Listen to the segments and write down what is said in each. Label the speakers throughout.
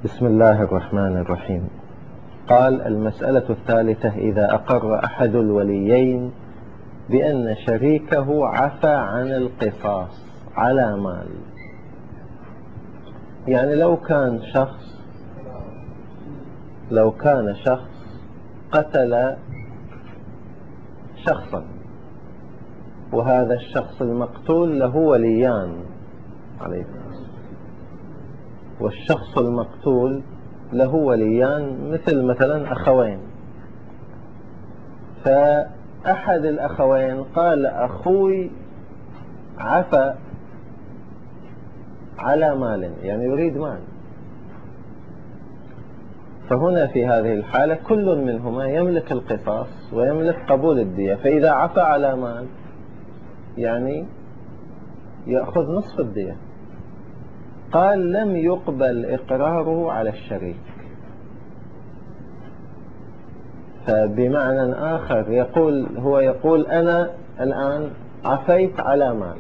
Speaker 1: بسم الله الرحمن الرحيم. قال: المسألة الثالثة: إذا أقر أحد الوليين بأن شريكه عفى عن القصاص على مال. يعني لو كان شخص قتل شخصا، وهذا الشخص المقتول له وليان عليه، والشخص المقتول له وليان مثلا أخوين، فأحد الأخوين قال: أخوي عفى على مال، يعني يريد مال. فهنا في هذه الحالة كل منهما يملك القصاص ويملك قبول الدية، فإذا عفى على مال يعني يأخذ نصف الدية. قال: لم يقبل إقراره على الشريك. فبمعنى آخر يقول أنا الآن عفيت على مال،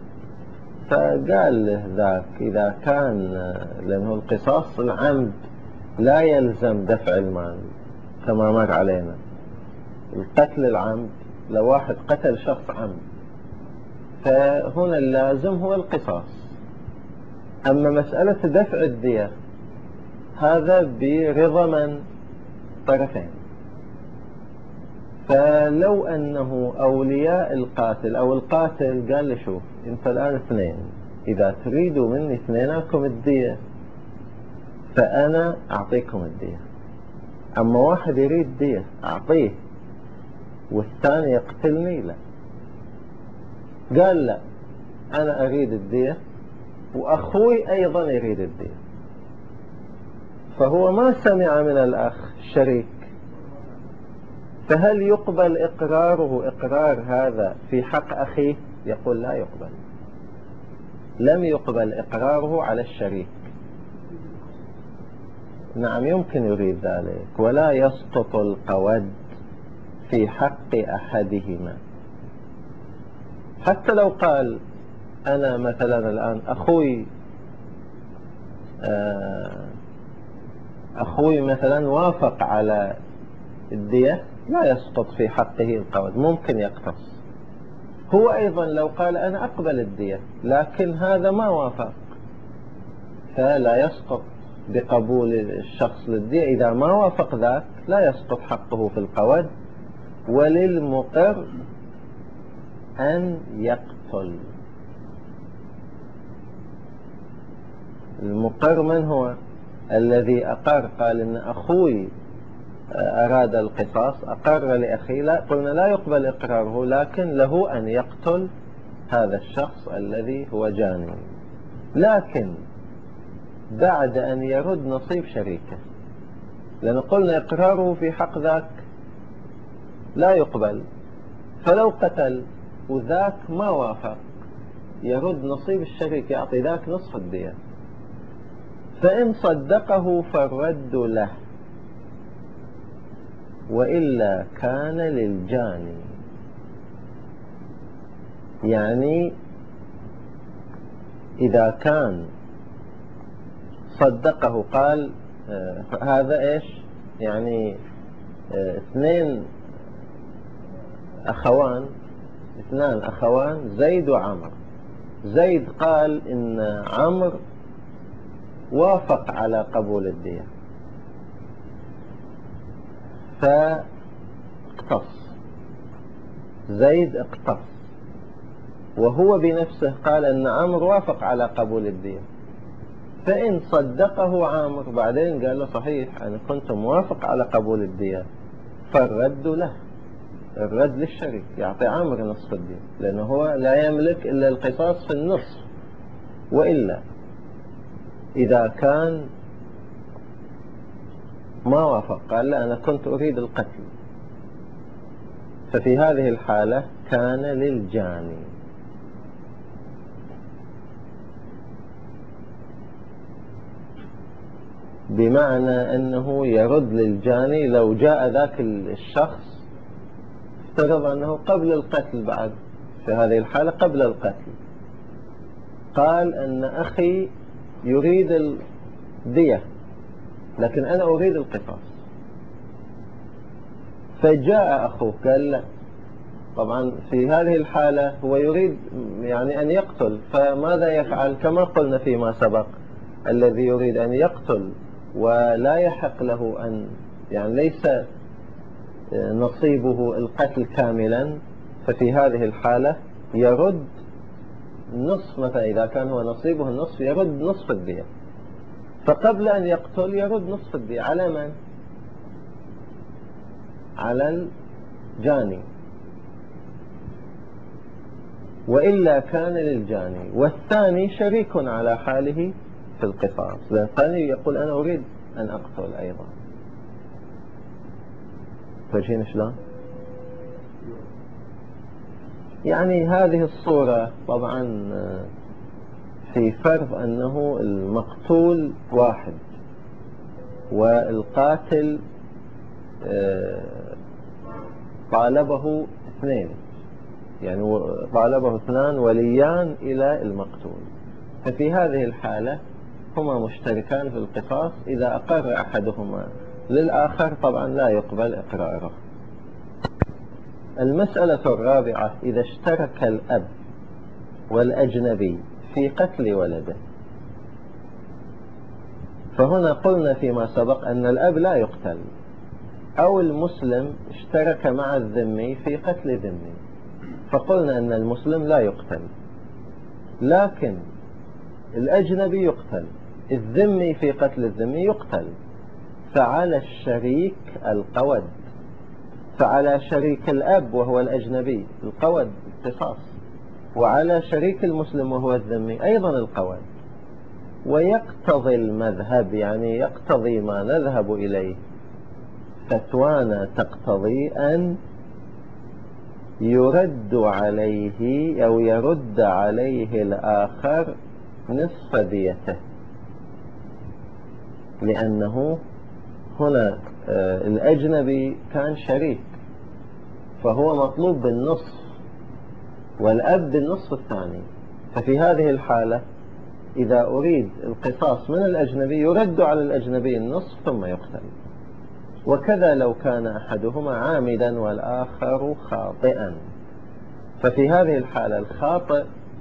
Speaker 1: فقال له ذاك إذا كان، لأنه القصاص العمد لا يلزم دفع المال كما مر علينا. القتل العمد لو واحد قتل شخص عمد فهنا اللازم هو القصاص. أما مسألة دفع الدية هذا برضا من؟ طرفين. فلو أنه أولياء القاتل أو القاتل قال له: شوف أنت الآن اثنين، إذا تريدوا مني اثنيناكم الدية فأنا أعطيكم الدية، أما واحد يريد دية أعطيه والثاني يقتلني لا. قال: لا، أنا أريد الدية وأخوي أيضا يريد الدية. فهو ما سمع من الأخ الشريك، فهل يقبل إقرار هذا في حق أخيه؟ يقول: لا يقبل، لم يقبل إقراره على الشريك. نعم يمكن يريد ذلك، ولا يسقط القود في حق أحدهما. حتى لو قال: أنا مثلا الآن أخوي مثلا وافق على الدية، لا يسقط في حقه القود، ممكن يقتص. هو أيضا لو قال: أنا أقبل الدية، لكن هذا ما وافق، فلا يسقط بقبول الشخص للدية. إذا ما وافق ذاك لا يسقط حقه في القود. وللمقر أن يقتل. المقر من هو؟ الذي أقر، قال إن أخوي أراد القصاص، أقر لأخي، لا قلنا لا يقبل إقراره، لكن له أن يقتل هذا الشخص الذي هو جاني، لكن بعد أن يرد نصيب شريكه، لأن قلنا إقراره في حق ذاك لا يقبل. فلو قتل وذاك ما وافق يرد نصيب الشريك، يعطي ذاك نصف الدية. فإن صدقه فالرد له، وإلا كان للجاني. يعني إذا كان صدقه قال هذا إيش؟ يعني اثنان أخوان زيد وعمر. زيد قال إن عمر وافق على قبول الدية فاقتص، زيد اقتص، وهو بنفسه قال أن عمر وافق على قبول الدية. فإن صدقه عامر بعدين قال له: صحيح أنا كنت موافق على قبول الدية، فالرد له، الرد للشريك، يعطي عامر نصف الدية، لأنه هو لا يملك إلا القصاص في النصف. وإلا إذا كان ما وافق قال: لا أنا كنت أريد القتل، ففي هذه الحالة كان للجاني. بمعنى أنه يرد للجاني. لو جاء ذاك الشخص افترض أنه قبل القتل، بعد في هذه الحالة قبل القتل قال أن أخي يريد الدية، لكن أنا أريد القصاص. فجاء أخوه قال لا. طبعا في هذه الحالة هو يريد يعني أن يقتل، فماذا يفعل؟ كما قلنا فيما سبق، الذي يريد أن يقتل ولا يحق له أن يعني ليس نصيبه القتل كاملا، ففي هذه الحالة يرد نصف، مثلا إذا كان هو نصيبه النصف يرد نصف الدية. فقبل أن يقتل يرد نصف الدية على من؟ على الجاني، وإلا كان للجاني، والثاني شريك على حاله في القصاص، لأن الثاني يقول أنا أريد أن أقتل أيضا. فاهمين شلون؟ يعني هذه الصورة طبعا في فرض أنه المقتول واحد والقاتل طالبه اثنين، يعني طالبه اثنان وليان إلى المقتول، ففي هذه الحالة هما مشتركان في القصاص. إذا أقر أحدهما للآخر طبعا لا يقبل إقراره. المسألة الرابعة: إذا اشترك الأب والأجنبي في قتل ولده، فهنا قلنا فيما سبق أن الأب لا يقتل، أو المسلم اشترك مع الذمي في قتل ذمي، فقلنا أن المسلم لا يقتل، لكن الأجنبي يقتل، الذمي في قتل الذمي يقتل، فعلى الشريك القود، فعلى شريك الأب وهو الأجنبي القود القصاص، وعلى شريك المسلم وهو الذمي أيضا القود. ويقتضي المذهب، يعني يقتضي ما نذهب إليه، فتوانا تقتضي أن يرد عليه أو يرد عليه الآخر نصف ديته، لأنه هنا الأجنبي كان شريك فهو مطلوب بالنصف، والأب بالنصف الثاني، ففي هذه الحالة إذا أريد القصاص من الأجنبي يرد على الأجنبي النصف ثم يقتل. وكذا لو كان أحدهما عامدا والآخر خاطئا، ففي هذه الحالة الخاطئ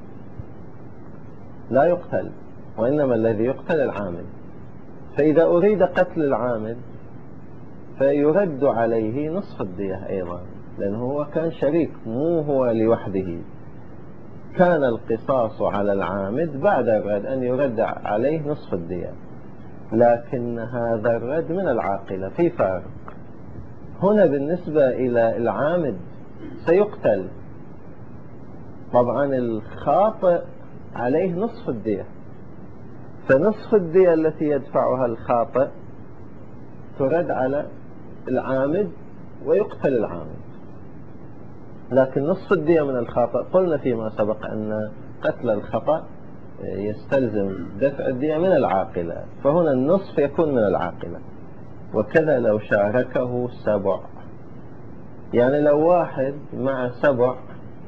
Speaker 1: لا يقتل، وإنما الذي يقتل العامد. فإذا أريد قتل العامد فيرد عليه نصف الدية أيضا، لأنه هو كان شريك، مو هو لوحده. كان القصاص على العامد بعد الرد أن يرد عليه نصف الدية، لكن هذا الرد من العاقلة. في فارق هنا بالنسبة إلى العامد سيقتل، طبعا الخاطئ عليه نصف الدية، فنصف الدية التي يدفعها الخاطئ ترد على العامد ويقتل العامد، لكن نصف الدية من الخاطئ قلنا فيما سبق أن قتل الخطأ يستلزم دفع الدية من العاقلة، فهنا النصف يكون من العاقلة. وكذا لو شاركه 7، يعني لو واحد مع 7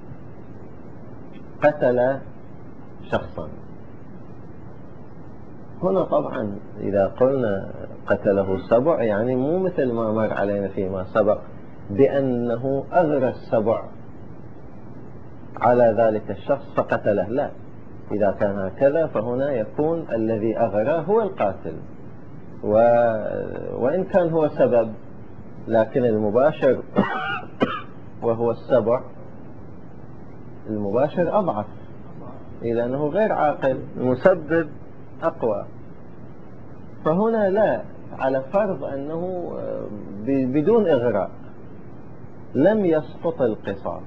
Speaker 1: قتل شخصا، هنا طبعا إذا قلنا قتله 7 يعني مو مثل ما مر علينا فيما سبق بأنه أغرى 7 على ذلك الشخص فقتله، لا. إذا كان هكذا فهنا يكون الذي أغراه هو القاتل، وإن كان هو سبب، لكن المباشر وهو 7 المباشر أضعف، لأنه غير عاقل، المسبب أقوى. فهنا لا، على فرض أنه بدون إغراء لم يسقط القصاص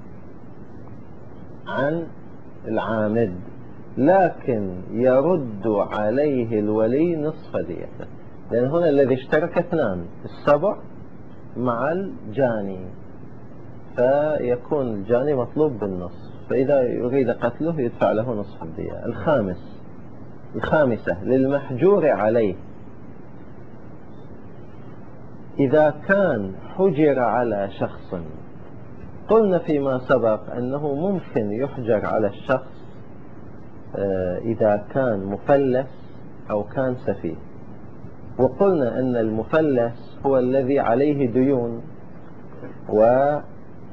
Speaker 1: عن العامد، لكن يرد عليه الولي نصف ديته، لأن هنا الذي اشترك 2، 7 مع الجاني، فيكون الجاني مطلوب بالنصف، فإذا يريد قتله يدفع له نصف الدية. الخامسة للمحجور عليه: إذا كان حجر على شخص، قلنا فيما سبق أنه ممكن يحجر على الشخص إذا كان مفلس أو كان سفيه، وقلنا أن المفلس هو الذي عليه ديون وعنده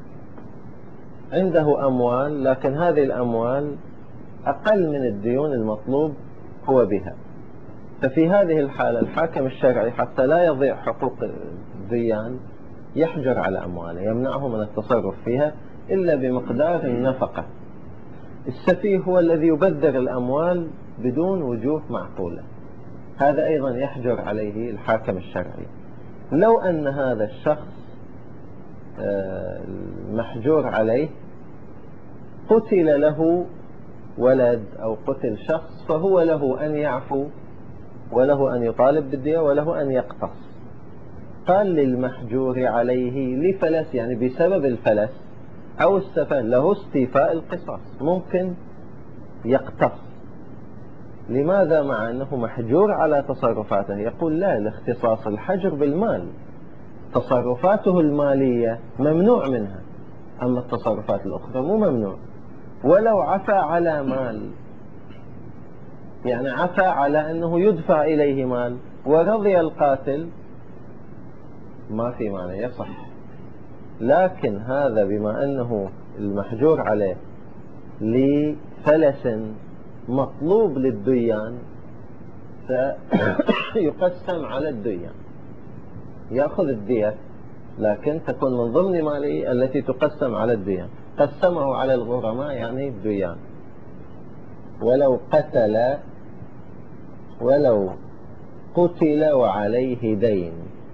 Speaker 1: أموال، لكن هذه الأموال أقل من الديون المطلوب هو بها. ففي هذه الحالة الحاكم الشرعي حتى لا يضيع حقوق الديان يحجر على أمواله، يمنعه من التصرف فيها إلا بمقدار النفقة. السفيه هو الذي يبذر الأموال بدون وجوه معقولة، هذا أيضا يحجر عليه الحاكم الشرعي. لو أن هذا الشخص المحجور عليه قتل له ولد أو قتل شخص، فهو له أن يعفو وله أن يطالب بالدية وله أن يقتص. قال للمحجور عليه لفلس، يعني بسبب الفلس أو السفه له استيفاء القصاص، ممكن يقتص. لماذا؟ مع أنه محجور على تصرفاته. يقول لا، الاختصاص الحجر بالمال، تصرفاته المالية ممنوع منها، أما التصرفات الأخرى مو ممنوع. ولو عفى على مال، يعني عفى على أنه يدفع إليه مال ورضي القاتل، ما في معنى يصح. لكن هذا بما أنه المحجور عليه لفلس مطلوب للديان فيقسم على الديان، يأخذ الدية لكن تكون من ضمن ماله التي تقسم على الديان. قسمه على الغرماء يعني الديان. ولو قتل وعليه دين،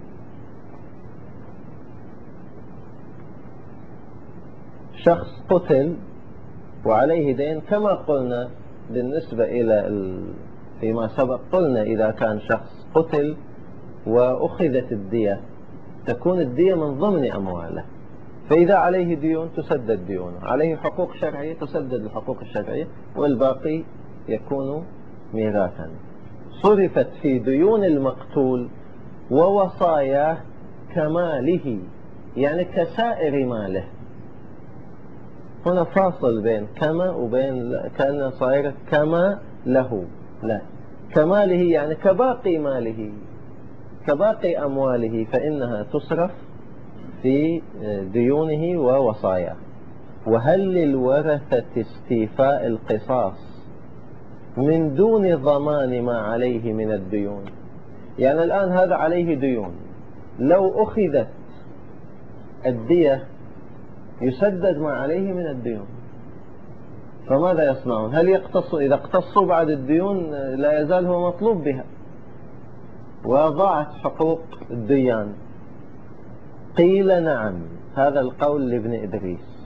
Speaker 1: شخص قتل وعليه دين كما قلنا بالنسبة إلى فيما سبق، قلنا إذا كان شخص قتل وأخذت الدية تكون الدية من ضمن أمواله، فإذا عليه ديون تسدد ديونه، عليه حقوق شرعية تسدد الحقوق الشرعية، والباقي يكون ميراثا. صرفت في ديون المقتول ووصاياه كماله، يعني كسائر ماله. هنا فاصل بين كما وبين كأنها صايرة كما له، لا، كماله يعني كباقي ماله، كباقي أمواله، فإنها تصرف في ديونه ووصاياه. وهل للورثة استيفاء القصاص من دون ضمان ما عليه من الديون؟ يعني الآن هذا عليه ديون، لو أخذت الدية يسدد ما عليه من الديون، فماذا يصنعون؟ هل يقتصوا؟ إذا اقتصوا بعد الديون لا يزال هو مطلوب بها وضاعت حقوق الديان. قيل نعم، هذا القول لابن إدريس،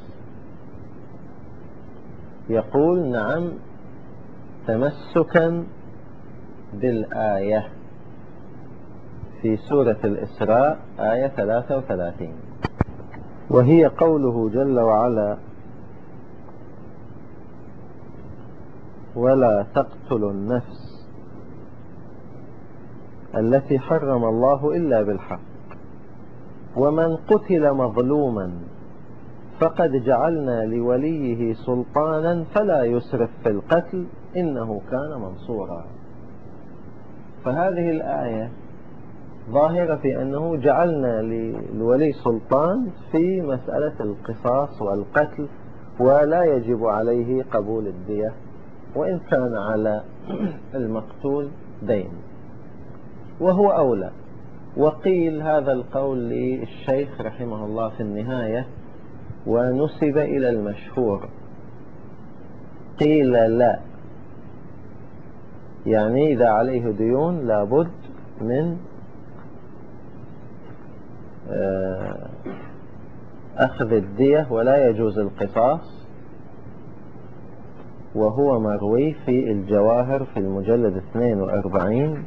Speaker 1: يقول نعم تمسكا بالآية في سورة الإسراء آية 33، وهي قوله جل وعلا: ولا تقتلوا النفس التي حرم الله إلا بالحق ومن قتل مظلوما فقد جعلنا لوليه سلطانا فلا يسرف في القتل إنه كان منصورا. فهذه الآية ظاهرة في أنه جعلنا للولي سلطان في مسألة القصاص والقتل، ولا يجب عليه قبول الدية وإن كان على المقتول دين، وهو أولى. وقيل هذا القول للشيخ رحمه الله في النهاية ونسب إلى المشهور، قيل لا، يعني إذا عليه ديون لابد من أخذ الدية ولا يجوز القصاص، وهو مروي في الجواهر في المجلد 42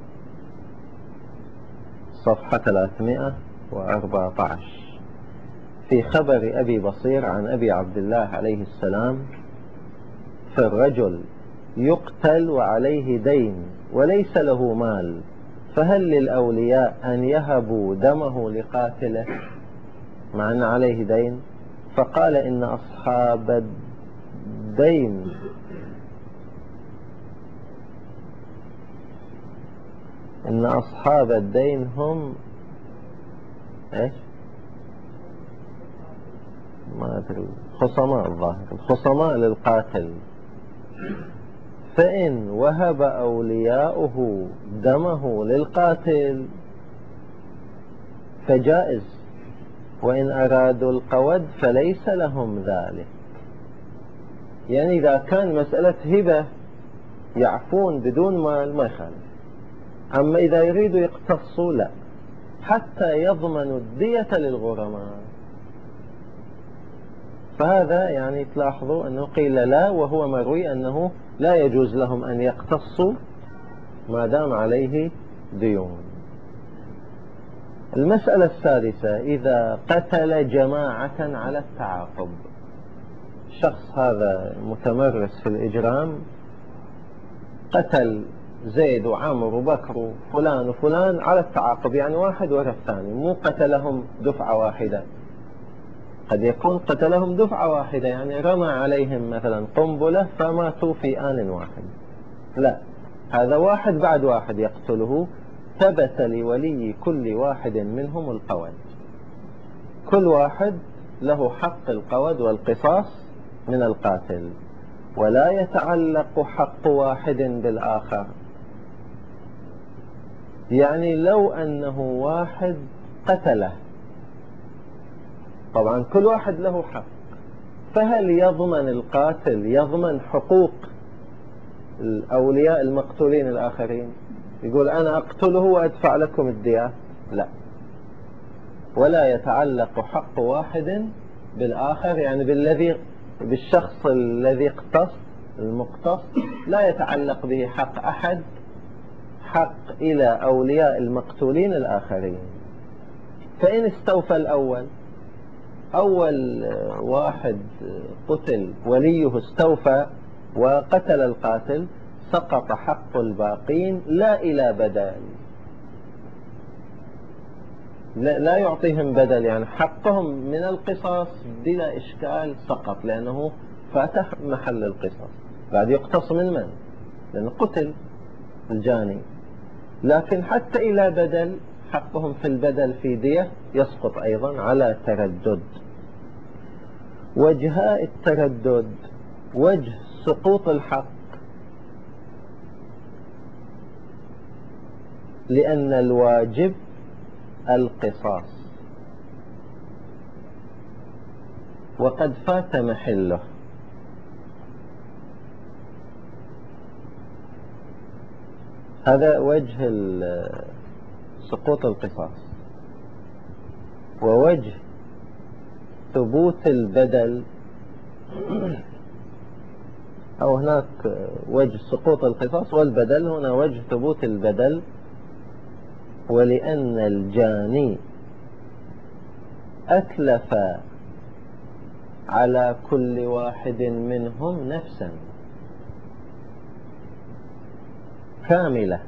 Speaker 1: صفحة 314 في خبر أبي بصير عن أبي عبد الله عليه السلام: في الرجل يقتل وعليه دين وليس له مال، فهل للأولياء أن يهبوا دمه لقاتله مع أن عليه دين؟ فقال إن أصحاب الدين إن أصحاب الدين هم إيش؟ ما أدري، خصماء الظاهر، الخصماء للقاتل. فإن وهب أولياؤه دمه للقاتل فجائز، وإن أرادوا القود فليس لهم ذلك. يعني إذا كان مسألة هبة يعفون بدون مال ما يخالف، أما إذا يريدوا يقتصوا لا، حتى يضمنوا الدية للغرماء. فهذا يعني تلاحظوا أنه قيل لا، وهو مروي أنه لا يجوز لهم أن يقتصوا ما دام عليه ديون. المسألة السادسة: إذا قتل جماعة على التعاقب. الشخص هذا متمرس في الإجرام، قتل زيد وعمر وبكر وفلان وفلان على التعاقب، يعني واحد ورا الثاني، مو قتلهم دفعة واحدة. قد يكون قتلهم دفعة واحدة، يعني رمى عليهم مثلا قنبلة فماتوا في آن واحد. لا، هذا واحد بعد واحد يقتله. ثبت لولي كل واحد منهم القود، كل واحد له حق القود والقصاص من القاتل، ولا يتعلق حق واحد بالآخر. يعني لو أنه واحد قتله، طبعا كل واحد له حق، فهل يضمن القاتل يضمن حقوق الأولياء المقتولين الآخرين؟ يقول أنا أقتله وأدفع لكم الدية؟ لا، ولا يتعلق حق واحد بالآخر، يعني بالشخص الذي اقتص، المقتص، لا يتعلق به حق أحد، حق إلى أولياء المقتولين الآخرين. فإن استوفى الأول، أول واحد قتل وليه استوفى وقتل القاتل، سقط حق الباقين لا إلى بدل، لا يعطيهم بدل، يعني حقهم من القصاص بلا إشكال سقط، لأنه فاتح محل القصاص. بعد يقتص من؟ لأنه قتل الجاني. لكن حتى إلى بدل، حقهم في البدل في دية يسقط أيضا على تردد. وجهاء التردد: وجه سقوط الحق لأن الواجب القصاص وقد فات محله. هذا وجه سقوط القصاص. ووجه ثبوت البدل، أو هناك وجه سقوط القصاص والبدل، هنا وجه ثبوت البدل: ولأن الجاني أتلف على كل واحد منهم نفسا كاملة،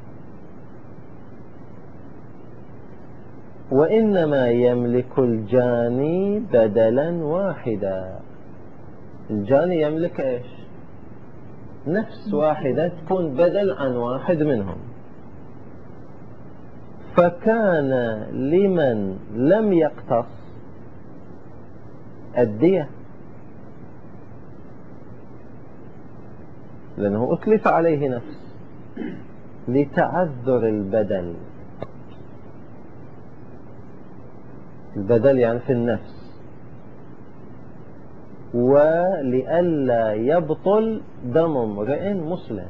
Speaker 1: وإنما يملك الجاني بدلا واحدا. الجاني يملك إيش؟ نفس واحدة تكون بدل عن واحد منهم. فكان لمن لم يقتص الدية، لأنه أتلف عليه نفس لتعذر البدل. البدل يعني في النفس، ولئلا يبطل دم امرئ مسلم.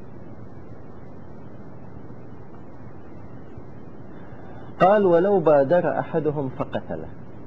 Speaker 1: قال: ولو بادر أحدهم فقتله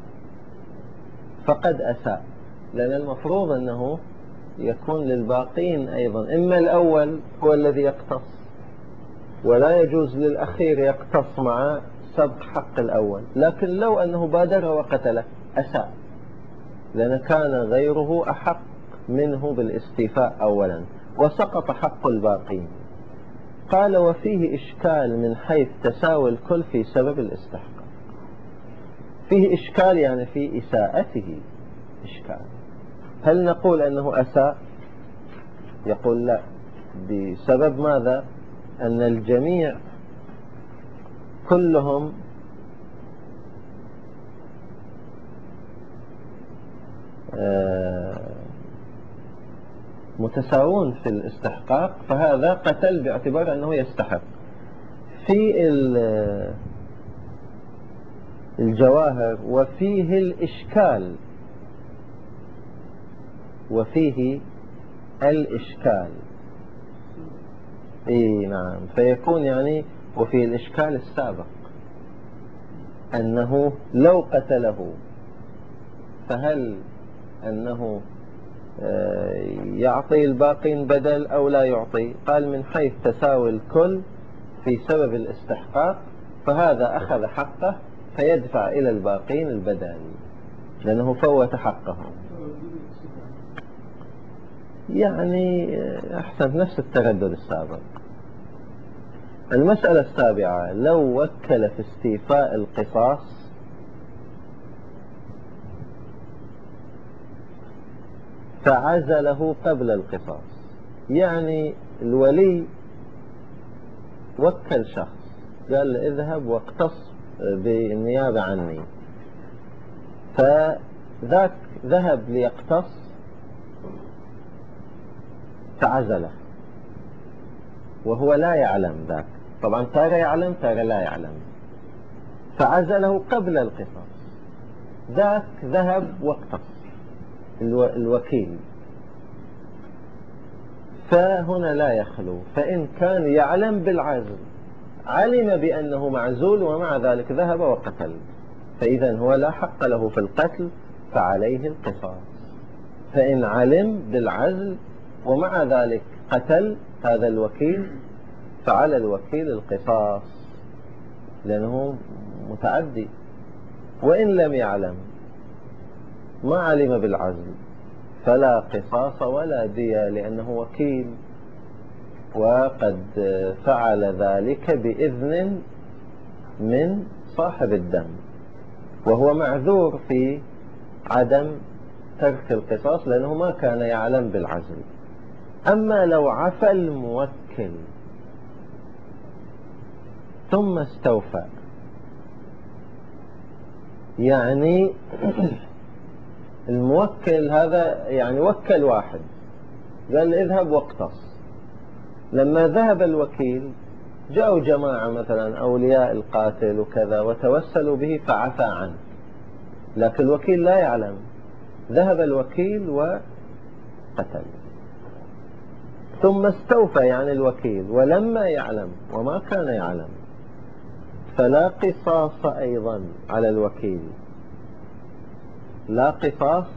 Speaker 1: فقد أساء، لأن المفروض أنه يكون للباقين أيضا، إما الأول هو الذي يقتص، ولا يجوز للأخير يقتص مع سبق حق الأول. لكن لو أنه بادر وقتله أساء، لأن كان غيره أحق منه بالاستيفاء أولا، وسقط حق الباقين. قال: وفيه إشكال من حيث تساوي الكل في سبب الاستحقاق. فيه إشكال يعني في إساءته إشكال. هل نقول أنه أساء؟ يقول لا. بسبب ماذا؟ أن الجميع كلهم متساوون في الاستحقاق، فهذا قتل باعتبار أنه يستحق. في الجواهر وفيه الإشكال، اي نعم، فيكون يعني وفيه الإشكال السابق أنه لو قتله فهل أنه يعطي الباقين بدل أو لا يعطي؟ قال من حيث تساوي الكل في سبب الاستحقاق فهذا أخذ حقه فيدفع إلى الباقين البدل لأنه فوت حقهم. يعني أحسن نفس التردد السابق. المسألة السابعة: لو وكل في استيفاء القصاص فعزله قبل القصاص. يعني الولي وكل شخص قال اذهب واقتص بالنيابة عني، فذاك ذهب ليقتص فعزله وهو لا يعلم ذاك، طبعا تارة يعلم تارة لا يعلم، فعزله قبل القصاص. ذاك ذهب واقتص الوكيل، فهنا لا يخلو. فإن كان يعلم بالعزل، علم بأنه معزول ومع ذلك ذهب وقتل، فإذا هو لا حق له في القتل فعليه القصاص. فإن علم بالعزل ومع ذلك قتل هذا الوكيل فعلى الوكيل القصاص لأنه متعدي. وإن لم يعلم، ما علم بالعزل، فلا قصاص ولا دية لأنه وكيل وقد فعل ذلك بإذن من صاحب الدم، وهو معذور في عدم ترك القصاص لأنه ما كان يعلم بالعزل. أما لو عفى الموكل ثم استوفى، يعني الموكل هذا يعني وكل واحد قال اذهب واقتص، لما ذهب الوكيل جاءوا جماعة مثلا أولياء القاتل وكذا وتوسلوا به فعفى عنه، لكن الوكيل لا يعلم، ذهب الوكيل وقتل. ثم استوفى يعني الوكيل ولما يعلم وما كان يعلم، فلا قصاص أيضا على الوكيل، لا قصاص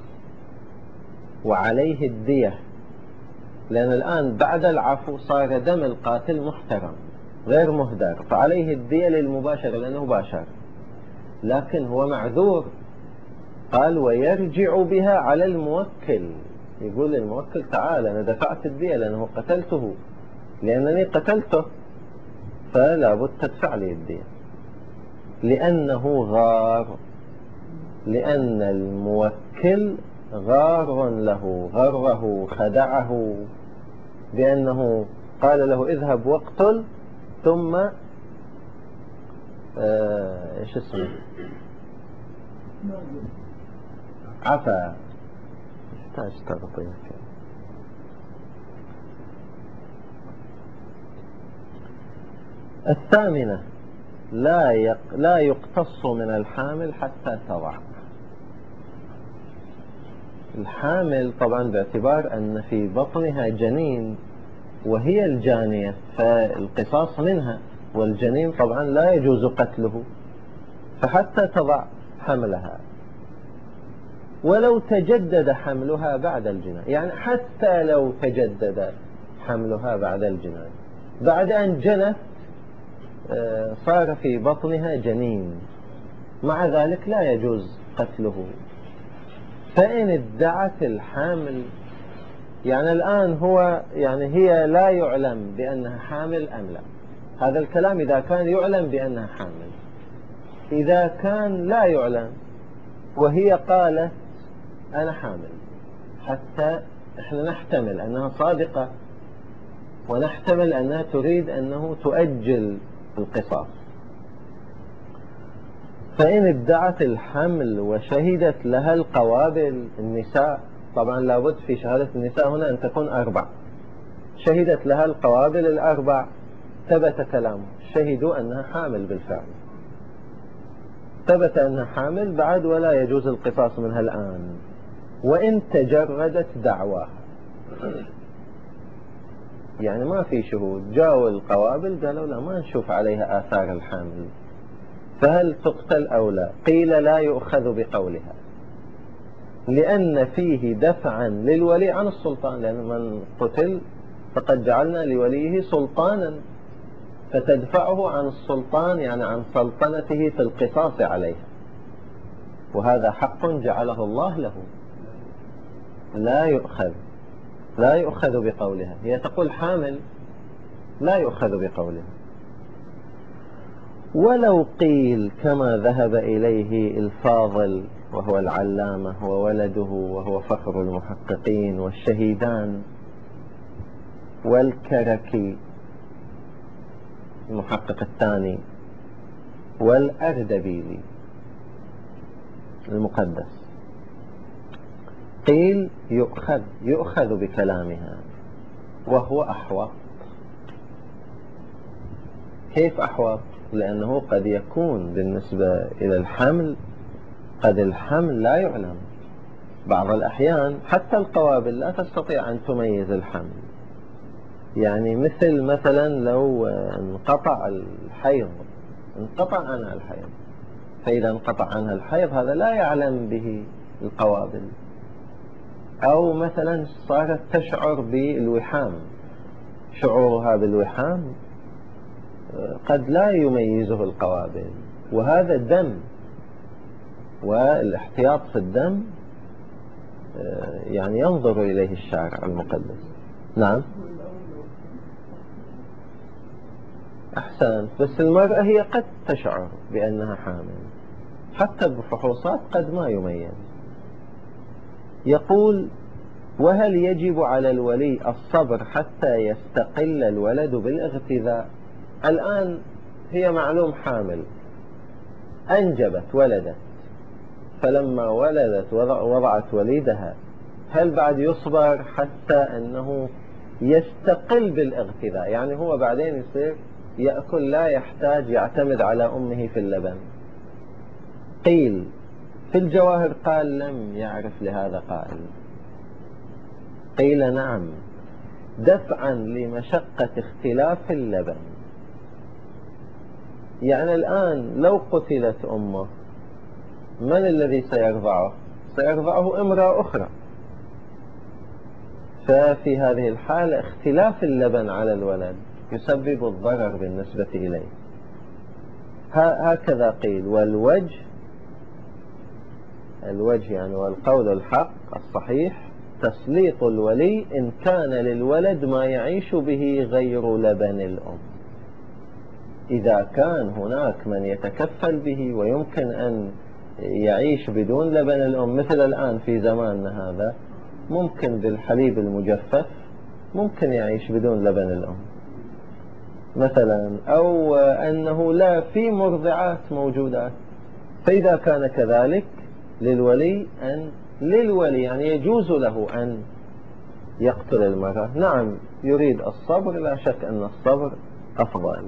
Speaker 1: وعليه الدية، لأن الآن بعد العفو صار دم القاتل محترم غير مهدر، فعليه الدية للمباشر لأنه باشر، لكن هو معذور. قال ويرجع بها على الموكل، يقول للموكل تعال أنا دفعت الدية لأنه قتلته، لأنني قتلته فلا بد تدفع لي الدية، لأنه غار، لأن الموكل غار له، غره خدعه بأنه قال له اذهب واقتل ثم ايش اسمه عفا، يحتاج تغطية. الثامنة: لا يقتص من الحامل حتى تضع. الحامل طبعا باعتبار أن في بطنها جنين وهي الجانية فالقصاص منها، والجنين طبعا لا يجوز قتله، فحتى تضع حملها، ولو تجدد حملها بعد الجناية، يعني حتى لو تجدد حملها بعد الجناية، بعد أن جنت صار في بطنها جنين، مع ذلك لا يجوز قتله. فإن ادعت الحامل، يعني الآن هو يعني هي لا يعلم بأنها حامل أم لا، هذا الكلام إذا كان يعلم بأنها حامل. إذا كان لا يعلم وهي قالت أنا حامل، حتى إحنا نحتمل أنها صادقة ونحتمل أنها تريد أنه تؤجل القصاص، فإن ادعت الحمل وشهدت لها القوابل النساء، طبعا لابد في شهادة النساء هنا أن تكون 4، شهدت لها القوابل 4 ثبت كلامه، شهدوا أنها حامل بالفعل، ثبت أنها حامل بعد ولا يجوز القصاص منها الآن. وإن تجردت دعواها، يعني ما في شهود، جاءوا القوابل قالوا لا ما نشوف عليها آثار الحمل، فهل تقتل أو لا؟ قيل لا يؤخذ بقولها، لأن فيه دفعا للولي عن السلطان، لأن من قتل فقد جعلنا لوليه سلطانا، فتدفعه عن السلطان يعني عن سلطنته في القصاص عليها، وهذا حق جعله الله له. لا يؤخذ بقولها، هي تقول حامل، لا يؤخذ بقولها. ولو قيل كما ذهب إليه الفاضل وهو العلامة وولده وهو فخر المحققين والشهيدان والكركي المحقق الثاني والأردبيلي المقدس، قيل يؤخذ بكلامها وهو أحوط. كيف أحوط؟ لأنه قد يكون بالنسبة إلى الحمل قد الحمل لا يعلم، بعض الأحيان حتى القوابل لا تستطيع أن تميز الحمل، يعني مثلا لو انقطع الحيض، انقطع عنها الحيض، فإذا انقطع عنها الحيض هذا لا يعلم به القوابل، أو مثلا صارت تشعر بالوحام، شعورها بالوحام قد لا يميزه القوابل، وهذا الدم والاحتياط في الدم يعني ينظر إليه الشارع المقدس. نعم أحسن، بس المرأة هي قد تشعر بأنها حامل حتى بفحوصات قد ما يميز. يقول وهل يجب على الولي الصبر حتى يستقل الولد بالاغتذاء؟ الآن هي معلوم حامل، أنجبت ولدت، فلما ولدت وضعت وليدها، هل بعد يصبر حتى أنه يستقل بالاغتذاء، يعني هو بعدين يصير يأكل لا يحتاج يعتمد على أمه في اللبن؟ قيل في الجواهر قال لم يعرف لهذا قائل، قيل نعم دفعا لمشقة اختلاف اللبن. يعني الآن لو قتلت أمه من الذي سيرضعه؟ سيرضعه امرأة أخرى، ففي هذه الحالة اختلاف اللبن على الولد يسبب الضرر بالنسبة إليه. هكذا قيل. والوجه يعني والقول الحق الصحيح تسليط الولي إن كان للولد ما يعيش به غير لبن الأم. إذا كان هناك من يتكفل به ويمكن أن يعيش بدون لبن الأم، مثل الآن في زماننا هذا ممكن بالحليب المجفف ممكن يعيش بدون لبن الأم مثلا، أو أنه لا في مرضعات موجودات، فإذا كان كذلك للولي يعني يجوز له أن يقتل المرأة. نعم يريد الصبر، لا شك أن الصبر أفضل.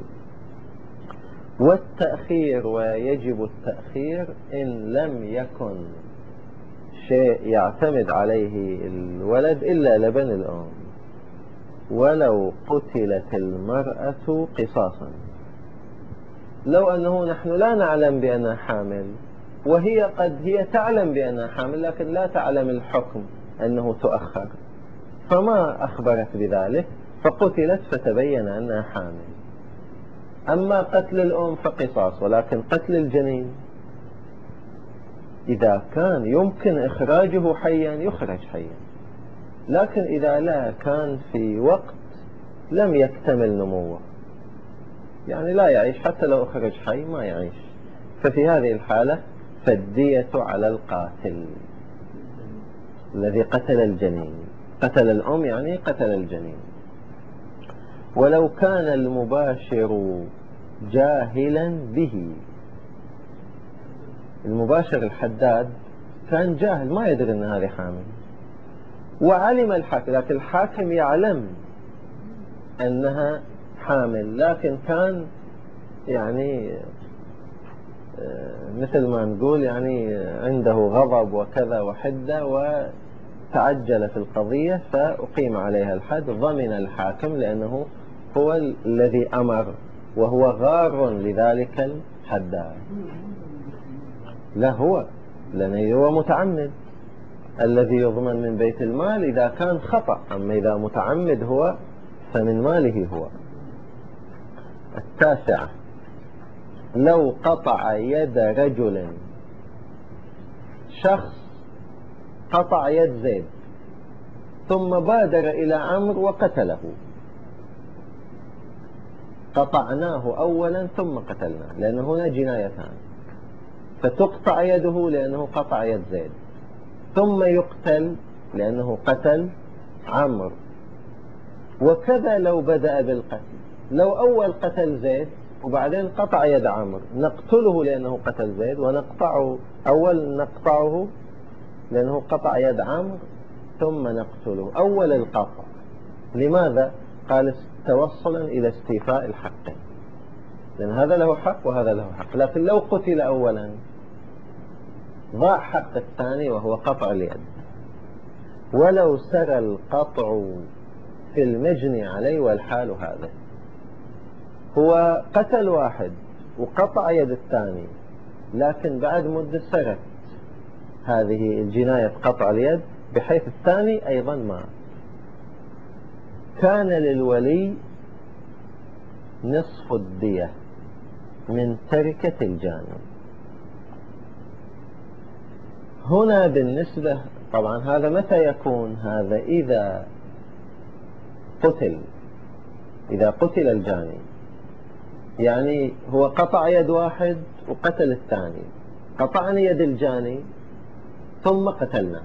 Speaker 1: والتأخير، ويجب التأخير إن لم يكن شيء يعتمد عليه الولد إلا لبن الأم، ولو قتلت المرأة قصاصا. لو أنه نحن لا نعلم بأنها حامل، وهي هي تعلم بأنها حامل لكن لا تعلم الحكم أنه تؤخر، فما أخبرت بذلك فقتلت فتبين أنها حامل. أما قتل الأم فقصاص، ولكن قتل الجنين إذا كان يمكن إخراجه حيا يخرج حيا، لكن إذا لا كان في وقت لم يكتمل نموه، يعني لا يعيش، حتى لو أخرج حي ما يعيش، ففي هذه الحالة فالدية على القاتل الذي قتل الجنين، قتل الأم يعني قتل الجنين. ولو كان المباشر جاهلا به، المباشر الحداد كان جاهل ما يدري أن هذه حامل، وعلم الحاكم، لكن الحاكم يعلم أنها حامل، لكن كان يعني مثل ما نقول يعني عنده غضب وكذا وحدة، وتعجل في القضية فأقيم عليها الحد. ضمن الحاكم لأنه هو الذي أمر وهو غار لذلك الحداد. لا هو، لأنه هو متعمد، الذي يضمن من بيت المال إذا كان خطأ، أما إذا متعمد هو فمن ماله هو. 9، لو قطع يد رجل، شخص قطع يد زيد ثم بادر إلى عمرو وقتله، قطعناه أولا ثم قتلناه، لأن هنا جنايتان، فتقطع يده لأنه قطع يد زيد، ثم يقتل لأنه قتل عمرو. وكذا لو بدأ بالقتل، لو أول قتل زيد وبعدين قطع يد عمرو، نقتله لأنه قتل زيد، ونقطعه أول نقطعه لأنه قطع يد عمرو، ثم نقتله أول القطع. لماذا؟ قال توصلا إلى استيفاء الحق، لأن هذا له حق وهذا له حق. لكن لو قتل أولا ضاع حق الثاني وهو قطع اليد. ولو سرى القطع في المجني عليه والحال هذا، هو قتل واحد وقطع يد الثاني، لكن بعد مدة سرت هذه الجناية قطع اليد بحيث الثاني أيضا مات، كان للولي نصف الدية من تركة الجاني. هنا بالنسبة طبعا هذا متى يكون؟ هذا إذا قتل الجاني، يعني هو قطع يد واحد وقتل الثاني، قطعنا يد الجاني ثم قتلنا،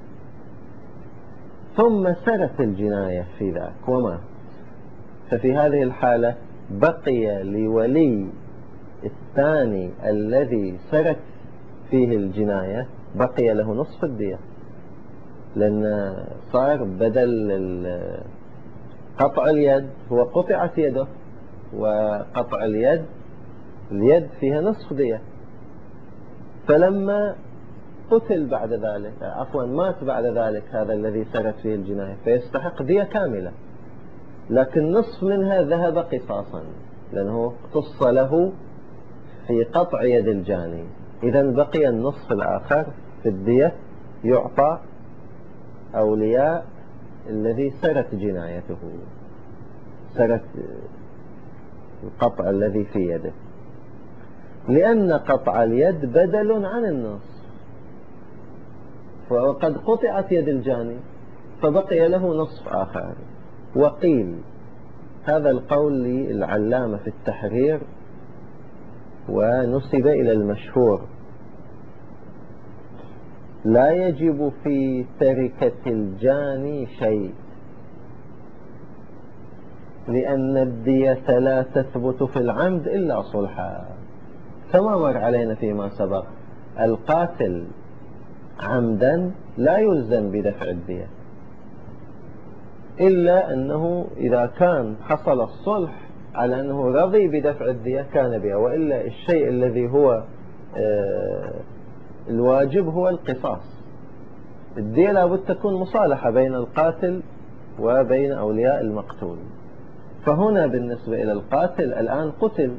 Speaker 1: ثم سرت الجناية في ذاك ومات، ففي هذه الحالة بقي لولي الثاني الذي سرت فيه الجناية بقي له نصف الدية، لأن صار بدل قطع اليد هو قطعت يده، وقطع اليد فيها نصف دية، فلما قتل بعد ذلك مات بعد ذلك هذا الذي سرت فيه الجناية فيستحق دية كاملة، لكن نصف منها ذهب قصاصا لأنه اقتص له في قطع يد الجاني. إذن بقي النصف الآخر في الدية يعطى أولياء الذي سرت جنايته، سرت القطع الذي في يده، لأن قطع اليد بدل عن النصف، وقد قطعت يد الجاني فبقي له نصف آخر. وقيل هذا القول للعلامة في التحرير ونسب إلى المشهور: لا يجب في تركة الجاني شيء، لأن الدية لا تثبت في العمد إلا صلحا، كما مر علينا فيما سبق. القاتل عمدا لا يلزم بدفع الدية، إلا أنه إذا كان حصل الصلح على أنه رضي بدفع الدية كان بها، وإلا الشيء الذي هو الواجب هو القصاص. الدية لابد تكون مصالحة بين القاتل وبين أولياء المقتول. فهنا بالنسبة إلى القاتل الآن قتل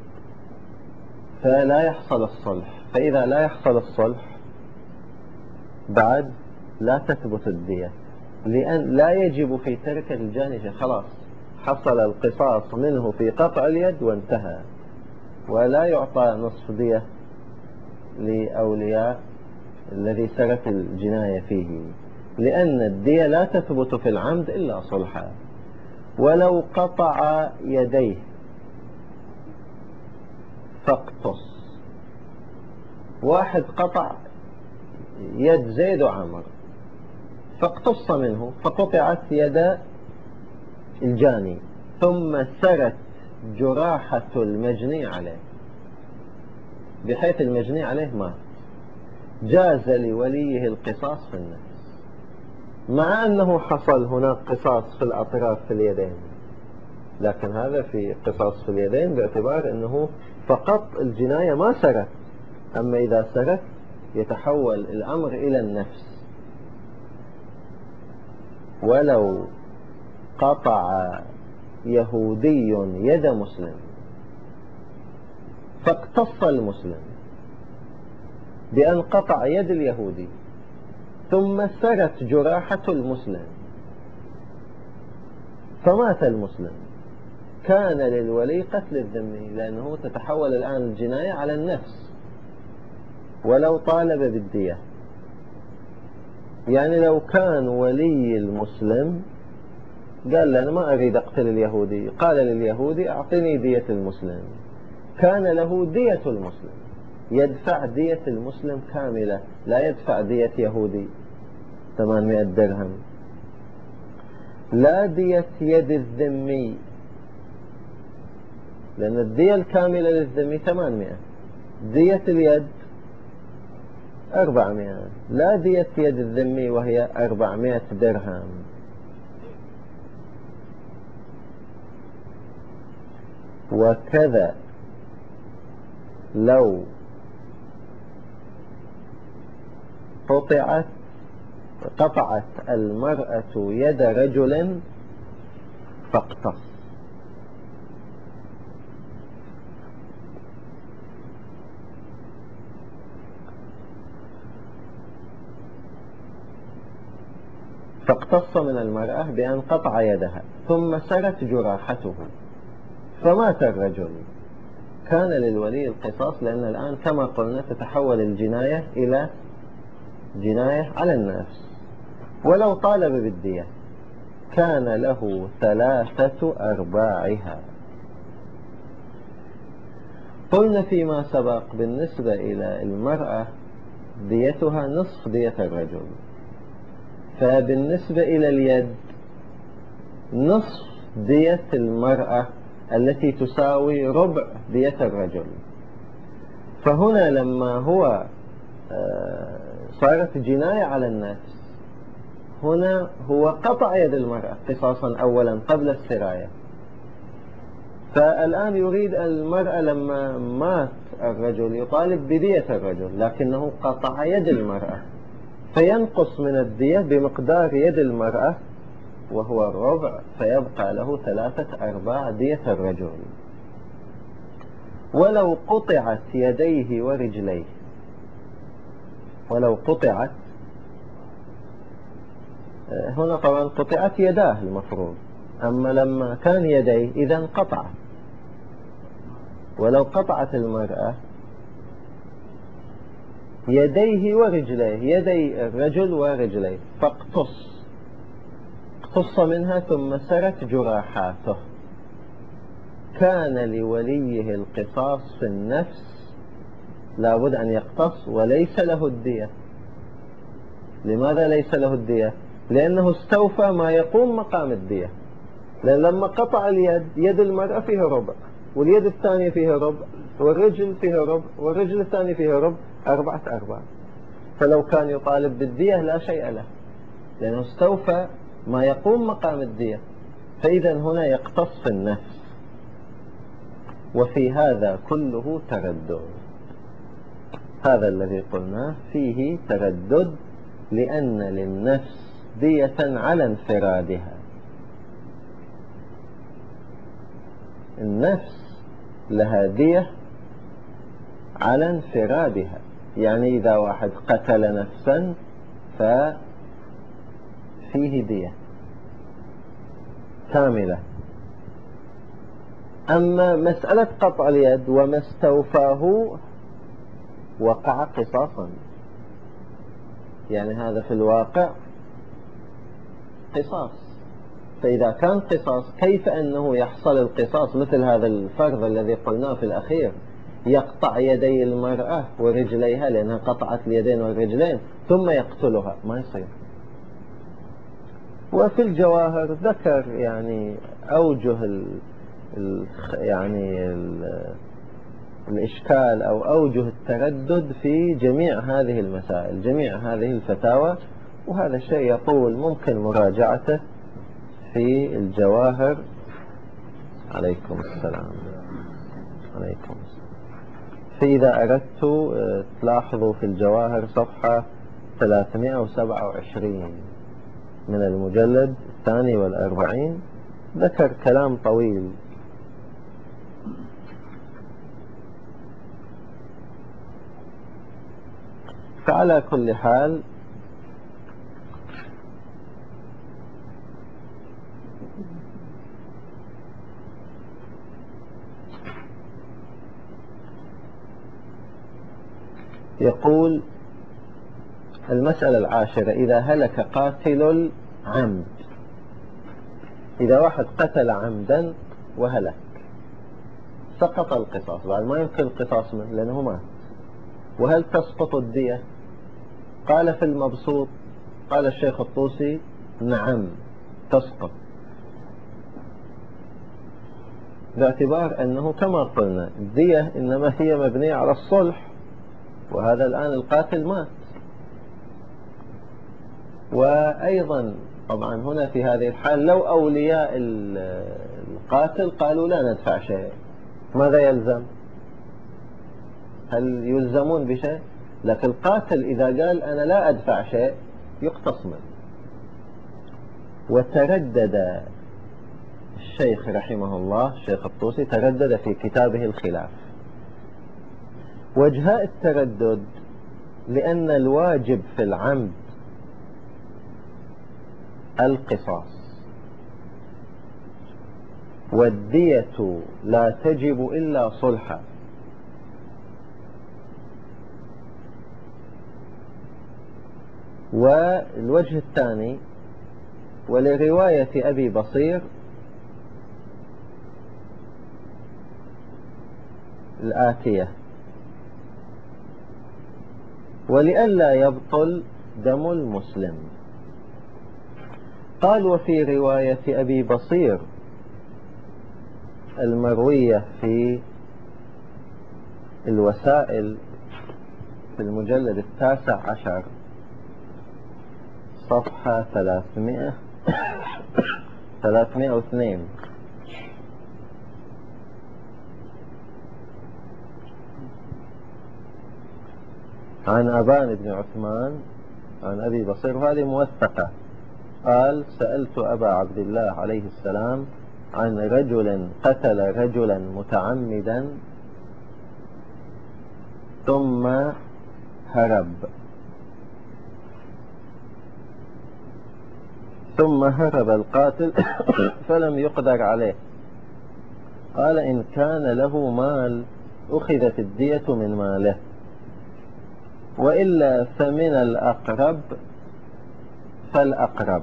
Speaker 1: فلا يحصل الصلح، فإذا لا يحصل الصلح بعد لا تثبت الدية، لأن لا يجب في تركة الجاني، خلاص حصل القصاص منه في قطع اليد وانتهى، ولا يعطى نصف دية لأولياء الذي سرت الجناية فيه، لأن الدية لا تثبت في العمد إلا صلحا. ولو قطع يديه فاقتص، واحد قطع يد زيد وعمر فاقتص منه فقطعت يد الجاني، ثم سرت جراحة المجني عليه، بحيث المجني عليه مات، جاز لوليه القصاص في النفس، مع أنه حصل هناك قصاص في الأطراف في اليدين، لكن هذا في قصاص في اليدين باعتبار أنه فقط الجناية ما سرت. أما إذا سرت يتحول الأمر إلى النفس. ولو قطع يهودي يد مسلم فاقتص المسلم بأن قطع يد اليهودي، ثم سرت جراحة المسلم فمات المسلم، كان للولي قتل الذمي، لأنه تتحول الآن الجناية على النفس. ولو طالب بالدية، يعني لو كان ولي المسلم قال أنا ما أريد أقتل اليهودي، قال لليهودي أعطني دية المسلم، كان له دية المسلم، يدفع دية المسلم كاملة، لا يدفع دية يهودي 800 درهم، لا دية يد الذمي، لأن الدية الكاملة للذمي 800، دية اليد 400، لا دية يد الذمي وهي 400 درهم. وكذا لو قطعت المرأة يد رجل فاقتص، فاقتص من المرأة بأن قطع يدها ثم سرت جراحته فمات الرجل، كان للولي القصاص، لأن الآن كما قلنا تتحول الجناية إلى جناية على النفس. ولو طالب بالدية كان له 3/4. قلنا فيما سبق بالنسبة إلى المرأة ديتها نصف دية الرجل، فبالنسبة إلى اليد نصف دية المرأة التي تساوي ربع دية الرجل. فهنا لما هو صارت جناية على النفس، هنا هو قطع يد المرأة قصاصا أولا قبل السراية، فالآن يريد المرأة لما مات الرجل يطالب بدية الرجل، لكنه قطع يد المرأة، فينقص من الدية بمقدار يد المرأة وهو الربع، فيبقى له 3/4 دية الرجل. ولو قطعت يديه ورجليه، ولو قطعت، هنا طبعا قطعت يداه المفروض، أما لما كان يديه إذا انقطع. ولو قطعت المرأة يديه ورجليه، يدي الرجل ورجليه، فاقتص منها ثم سرت جراحاته، كان لوليه القصاص في النفس، لابد أن يقتص وليس له الدية. لماذا ليس له الدية؟ لأنه استوفى ما يقوم مقام الدية، لأن لما قطع اليد، يد المرأة فيها ربع، واليد الثانية فيها ربع، والرجل فيها ربع، والرجل الثاني فيها ربع، 4/4. فلو كان يطالب بالدية لا شيء له، لأنه استوفى ما يقوم مقام الدية، فإذا هنا يقتص في النفس. وفي هذا كله تردد، هذا الذي قلناه فيه تردد، لأن للنفس دية على انفرادها. النفس لها دية على انفرادها، يعني إذا واحد قتل نفسا ففيه دية كاملة. أما مسألة قطع اليد وما استوفاه وقع قصاصا، يعني هذا في الواقع قصاص. فإذا كان قصاص، كيف أنه يحصل القصاص مثل هذا الفرض الذي قلناه في الأخير، يقطع يدي المرأة ورجليها لأنها قطعت اليدين والرجلين ثم يقتلها؟ ما يصير. وفي الجواهر ذكر يعني أوجه الإشكال أو أوجه التردد في جميع هذه المسائل، جميع هذه الفتاوى، وهذا الشيء يطول ممكن مراجعته في الجواهر. عليكم السلام. عليكم السلام. فإذا أردت تلاحظوا في الجواهر صفحة 327 من المجلد 42 ذكر كلام طويل. فعلى كل حال يقول المسألة العاشرة: إذا هلك قاتل العمد، إذا واحد قتل عمدا وهلك سقط القصاص، بعد ما يمكن القصاص منه لأنه مات. وهل تسقط الدية؟ قال في المبسوط، قال الشيخ الطوسي: نعم تسقط، باعتبار أنه كما قلنا الدية إنما هي مبنية على الصلح، وهذا الآن القاتل مات. وأيضا طبعا هنا في هذه الحال لو أولياء القاتل قالوا لا ندفع شيء، ماذا يلزم؟ هل يلزمون بشيء؟ لكن القاتل إذا قال أنا لا أدفع شيء يقتص منه. وتردد الشيخ رحمه الله، الشيخ الطوسي، تردد في كتابه الخلاف. وجهاء التردد لأن الواجب في العمد القصاص، والدية لا تجب إلا صلحا. والوجه الثاني: ولرواية أبي بصير الآتية: ولئلا يبطل دم المسلم. قال: وفي رواية أبي بصير المروية في الوسائل في المجلد 19 صفحة 302 عن أبان بن عثمان عن أبي بصير، وهذه موثقة. قال: سألت أبا عبد الله عليه السلام عن رجل قتل رجلا متعمدا ثم هرب القاتل فلم يقدر عليه. قال: إن كان له مال أخذت الدية من ماله، وإلا فمن الأقرب فالأقرب،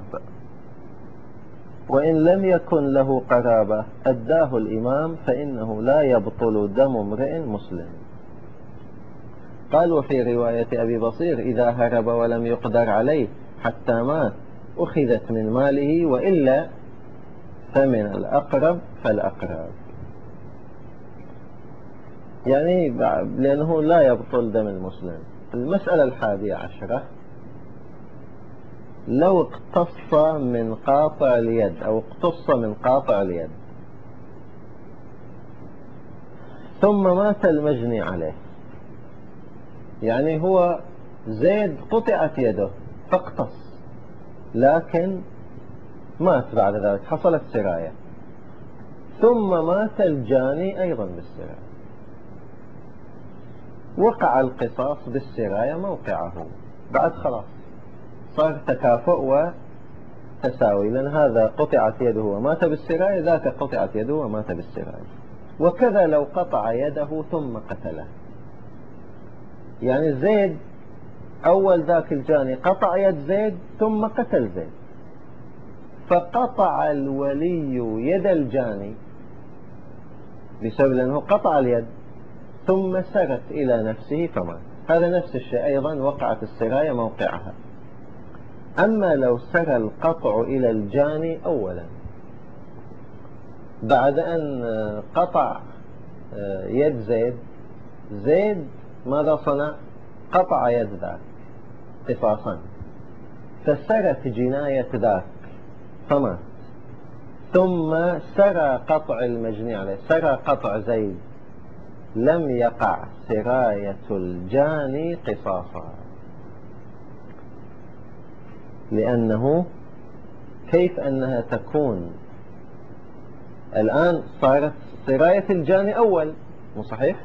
Speaker 1: وإن لم يكن له قرابة أداه الإمام، فإنه لا يبطل دم امرئ مسلم. قال: وفي رواية أبي بصير إذا هرب ولم يقدر عليه حتى مات أخذت من ماله، وإلا فمن الأقرب فالأقرب، يعني لأنه لا يبطل دم المسلم. المسألة 11: لو اقتص من قاطع اليد أو اقتص من قاطع اليد ثم مات المجني عليه، يعني هو زيد قطعت يده فاقتص، لكن مات بعد ذلك، حصلت سراية، ثم مات الجاني أيضا بالسراية، وقع القصاص بالسراية موقعه، بعد خلاص صار تكافؤ وتساوي، لأن هذا قطعت يده ومات بالسراية، ذاك قطعت يده ومات بالسراية. وكذا لو قطع يده ثم قتله، يعني زيد أول ذاك الجاني قطع يد زيد ثم قتل زيد، فقطع الولي يد الجاني بسبب أنه قطع اليد ثم سرت إلى نفسه فمات، هذا نفس الشيء أيضا وقعت السراية موقعها. أما لو سرى القطع إلى الجاني أولا بعد أن قطع يد زيد زيد ماذا صنع؟ قطع يد ذاك قصاصا، فسرت جناية ذاك فمات، ثم سرى قطع المجني عليه، سرى قطع زيد، لم يقع سراية الجاني قصاصا، لأنه كيف أنها تكون الآن صارت سراية الجاني أول، مو صحيح؟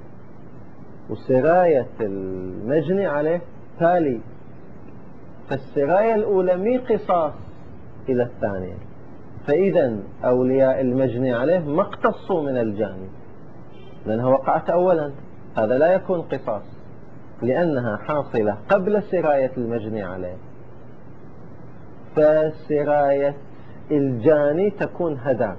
Speaker 1: وسراية المجني عليه تالي، فالسراية الأولى مي قصاص إلى الثانية، فإذا أولياء المجني عليه ما اقتصوا من الجاني لأنها وقعت أولا، هذا لا يكون قصاص لأنها حاصلة قبل سراية المجني عليه، فسراية الجاني تكون هدر.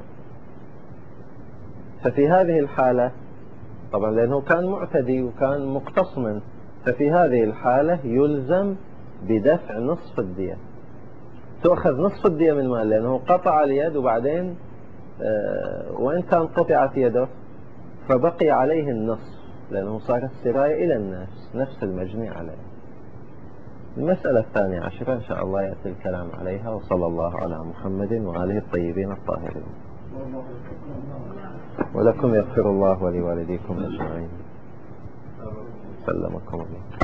Speaker 1: ففي هذه الحالة طبعا لأنه كان معتدي وكان مقتصما، ففي هذه الحالة يلزم بدفع نصف الدية، تأخذ نصف الدية من مال لأنه قطع اليد، وبعدين وإن كان قطعت يده فبقي عليه النصف لأنه صارت سراية إلى النفس، نفس المجني عليه. المسألة 12 إن شاء الله يأتي الكلام عليها، وصلى الله على محمد وآله الطيبين الطاهرين. ولكم يغفر الله ولوالديكم أجمعين. سلمكم الله.